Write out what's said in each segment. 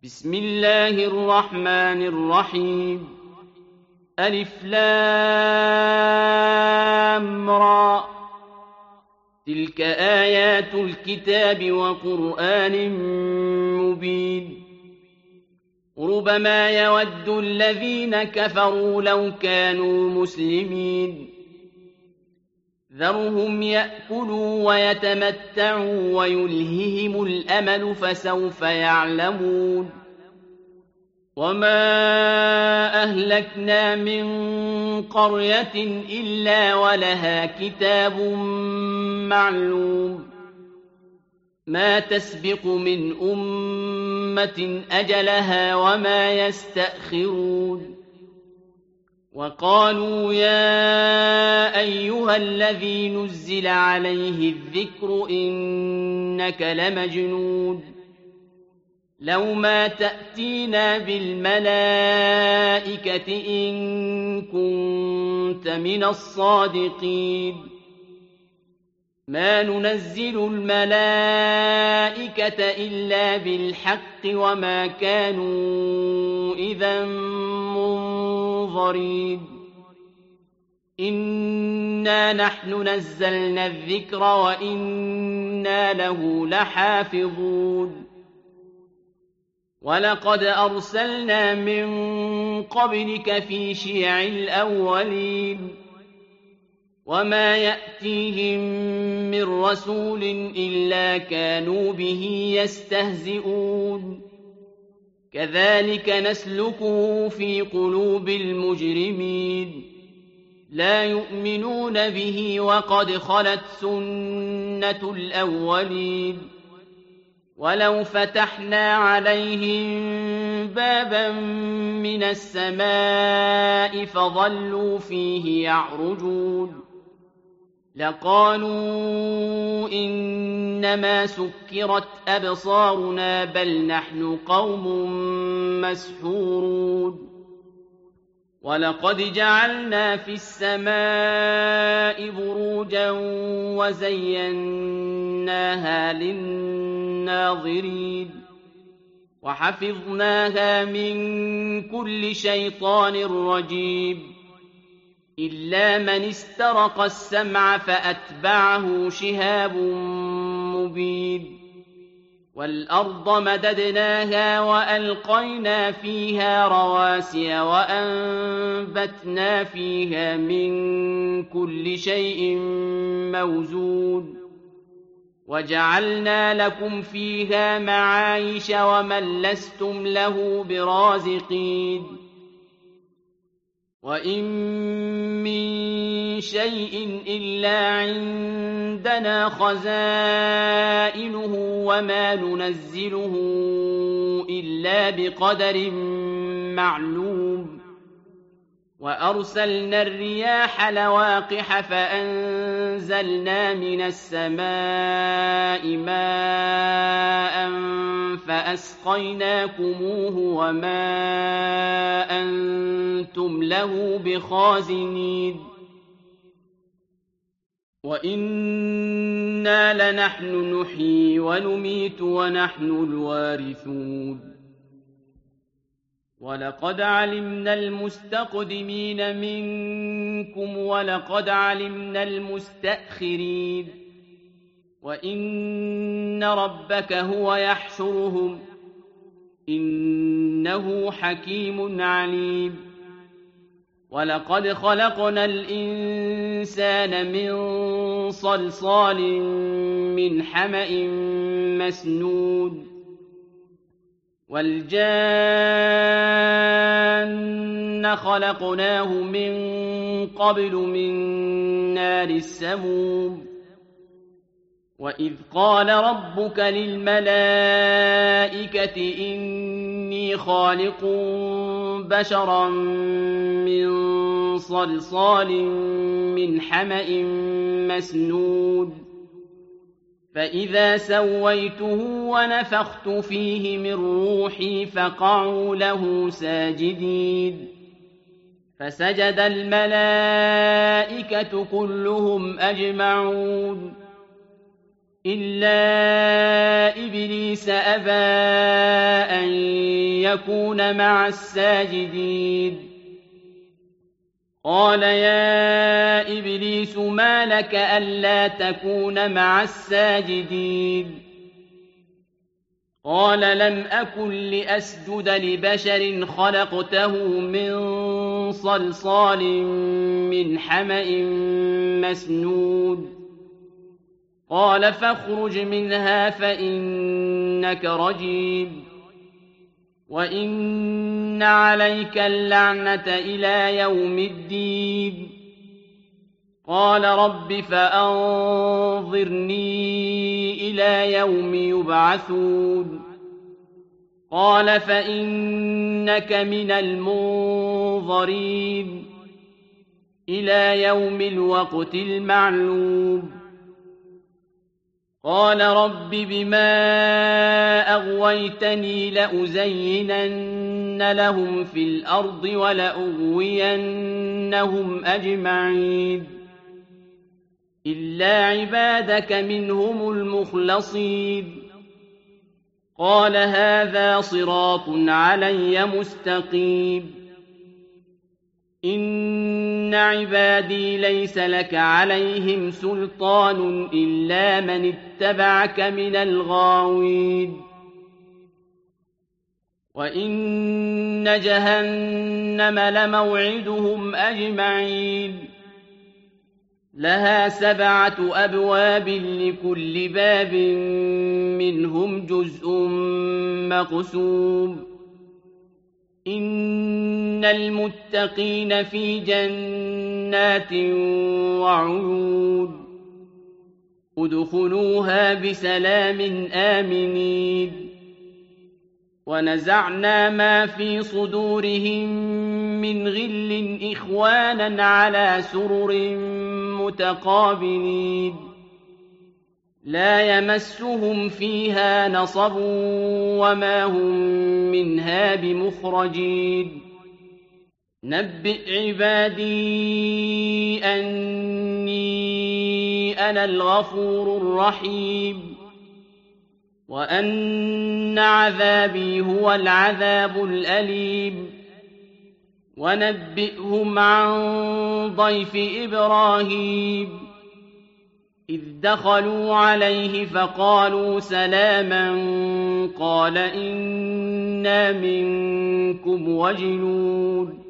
بسم الله الرحمن الرحيم ألف لام را تلك آيات الكتاب وقرآن مبين ربما يود الذين كفروا لو كانوا مسلمين ذرهم يأكلوا ويتمتعوا ويلههم الأمل فسوف يعلمون وما أهلكنا من قرية إلا ولها كتاب معلوم ما تسبق من أمة أجلها وما يستأخرون وقالوا يا أيها الذي نزل عليه الذكر إنك لمجنون لو ما تأتينا بالملائكة إن كنت من الصادقين ما ننزل الملائكة إلا بالحق وما كانوا إذا منظرين إنا نحن نزلنا الذكر وإنا له لحافظون ولقد أرسلنا من قبلك في شيع الأولين وما يأتيهم من رسول إلا كانوا به يستهزئون كذلك نسلكه في قلوب المجرمين لا يؤمنون به وقد خلت سنة الأولين ولو فتحنا عليهم بابا من السماء فظلوا فيه يعرجون لقالوا إنما سكرت أبصارنا بل نحن قوم مسحورون ولقد جعلنا في السماء بروجا وزيناها للناظرين وحفظناها من كل شيطان رجيم إلا من استرق السمع فأتبعه شهاب مبين والأرض مددناها وألقينا فيها رواسي وأنبتنا فيها من كل شيء موزون وجعلنا لكم فيها معايش ومن لستم له برازقين وإن من شيء إلا عندنا خزائنه وما ننزله إلا بقدر معلوم وأرسلنا الرياح لواقح فأنزلنا من السماء ماء فأسقيناكموه وما أنتم له بخازنين وإنا لنحن نحيي ونميت ونحن الوارثون ولقد علمنا المستقدمين منكم ولقد علمنا المستأخرين وإن ربك هو يحشرهم إنه حكيم عليم ولقد خلقنا الإنسان من صلصال من حمأ مسنون والجان خلقناه من قبل من نار السموم وإذ قال ربك للملائكة إني خالق بشرا من صلصال من حمأ مسنون فإذا سويته ونفخت فيه من روحي فقعوا له ساجدين فسجد الملائكة كلهم أجمعون إلا إبليس أبى أن يكون مع الساجدين قال يا إبليس ما لك ألا تكون مع الساجدين قال لم أكن لأسجد لبشر خلقته من صلصال من حمأ مسنود قال فاخرج منها فإنك رجيم وإن عليك اللعنة إلى يوم الدين قال رب فأنظرني إلى يوم يبعثون قال فإنك من المنظرين إلى يوم الوقت المعلوم قال رب بما أغويتني لأزينن لهم في الأرض ولأغوينهم أجمعين إلا عبادك منهم المخلصين قال هذا صراط علي مستقيم إن عبادي ليس لك عليهم سلطان إلا من اتبعك من الغاوين وإن جهنم لموعدهم أجمعين لها 7 أبواب لكل باب منهم جزء مقسوم إن المتقين في جنات وعيون ادخلوها بسلام آمنين ونزعنا ما في صدورهم من غل إخوانا على سرر متقابلين لا يمسهم فيها نصب وما هم منها بمخرجين نبئ عبادي أني أنا الغفور الرحيم وأن عذابي هو العذاب الأليم ونبئهم عن ضيف إبراهيم إذ دخلوا عليه فقالوا سلاما قال إنا منكم وجلون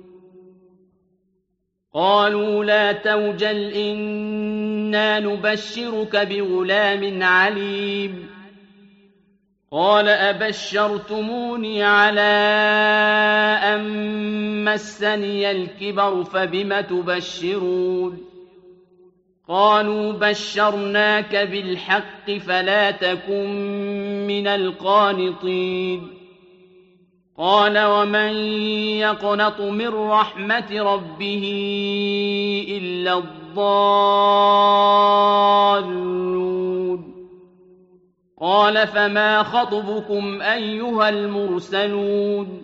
قالوا لا توجل إنا نبشرك بغلام عليم قال أبشرتموني على أن مسني الكبر فبم تبشرون قالوا بشرناك بالحق فلا تكن من القانطين قال ومن يقنط من رحمة ربه إلا الضالون قال فما خطبكم أيها المرسلون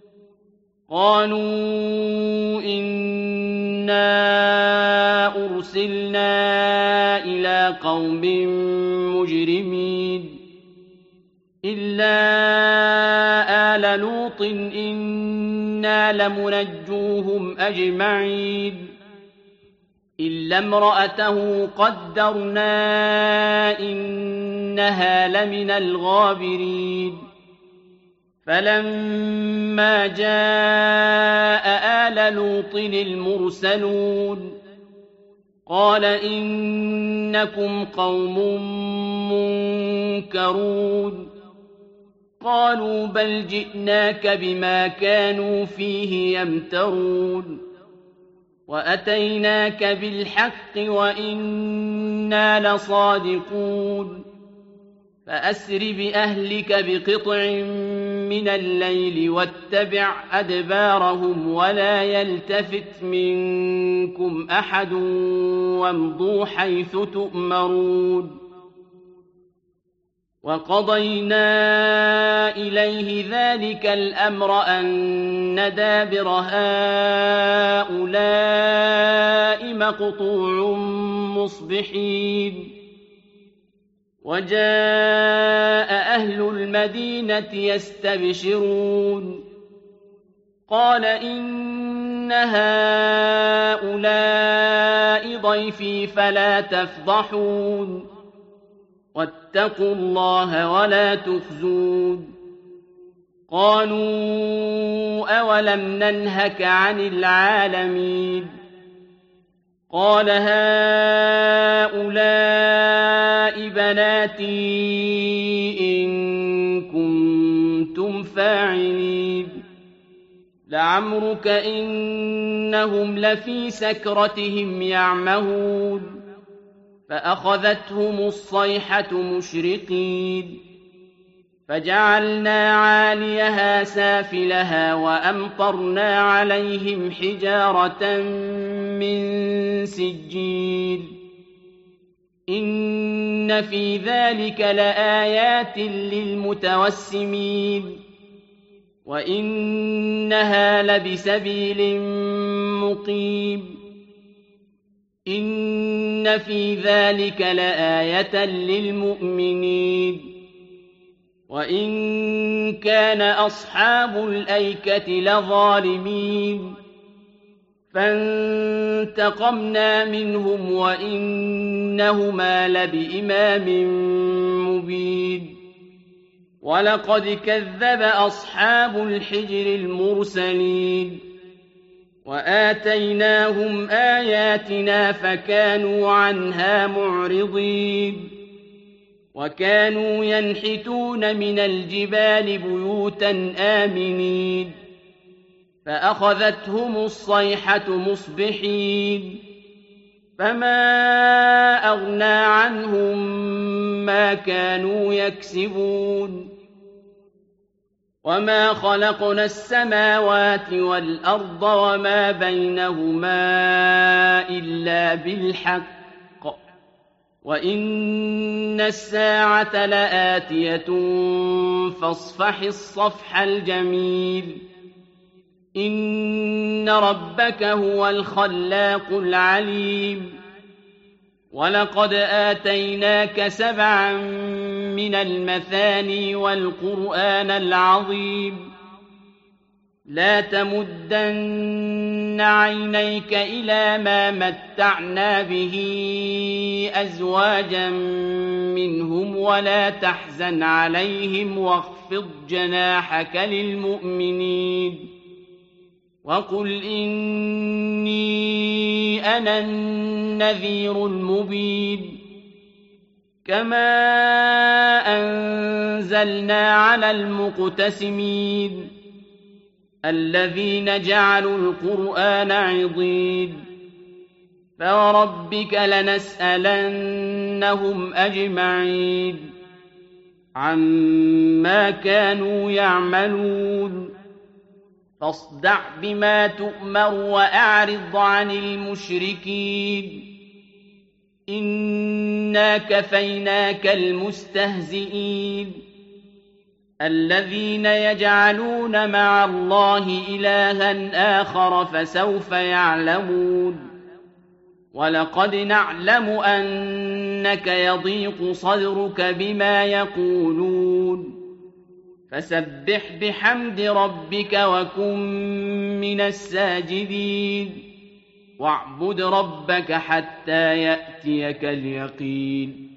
قالوا إنا أرسلنا إلى قوم مجرمين إلا آل لوط إنا لمنجوهم أجمعين إلا امرأته قدرنا إنها لمن الغابرين فلما جاء آل لوط المرسلون قال إنكم قوم منكرون قالوا بل جئناك بما كانوا فيه يمترون وأتيناك بالحق وإنا لصادقون فأسر بأهلك بقطع من الليل واتبع أدبارهم ولا يلتفت منكم أحد وامضوا حيث تؤمرون وقضينا إليه ذلك الأمر أن دابر هؤلاء مقطوع مصبحين وجاء أهل المدينة يستبشرون قال إن هؤلاء ضيفي فلا تفضحون واتقوا الله ولا تخزون قالوا أولم ننهك عن العالمين قال هؤلاء بناتي إن كنتم فاعلين لعمرك إنهم لفي سكرتهم يعمهون فأخذتهم الصيحة مشرقين فجعلنا عاليها سافلها وأمطرنا عليهم حجارة من سجيل إن في ذلك لآيات للمتوسمين وإنها لبسبيل مقيم إن في ذلك لآية للمؤمنين وإن كان أصحاب الأيكة لظالمين فانتقمنا منهم وإنهما لبإمام مبين ولقد كذب أصحاب الحجر المرسلين وآتيناهم آياتنا فكانوا عنها معرضين وكانوا ينحتون من الجبال بيوتا آمنين فأخذتهم الصيحة مصبحين فما أغنى عنهم ما كانوا يكسبون وما خلقنا السماوات والأرض وما بينهما إلا بالحق وإن الساعة لآتية فاصفح الصفح الجميل إن ربك هو الخلاق العليم ولقد آتيناك 7 من المثاني والقرآن العظيم لا تمدن عينيك إلى ما متعنا به أزواجا منهم ولا تحزن عليهم واخفض جناحك للمؤمنين وقل إني أنا النذير المبين كما أنزلنا على المقتسمين الذين جعلوا القرآن عضين فوربك لنسألنهم أجمعين عما كانوا يعملون فاصدع بما تؤمر وأعرض عن المشركين إنا كفيناك المستهزئين الذين يجعلون مع الله إلها آخر فسوف يعلمون ولقد نعلم أنك يضيق صدرك بما يقولون فسبح بحمد ربك وكن من الساجدين واعبد ربك حتى يأتيك اليقين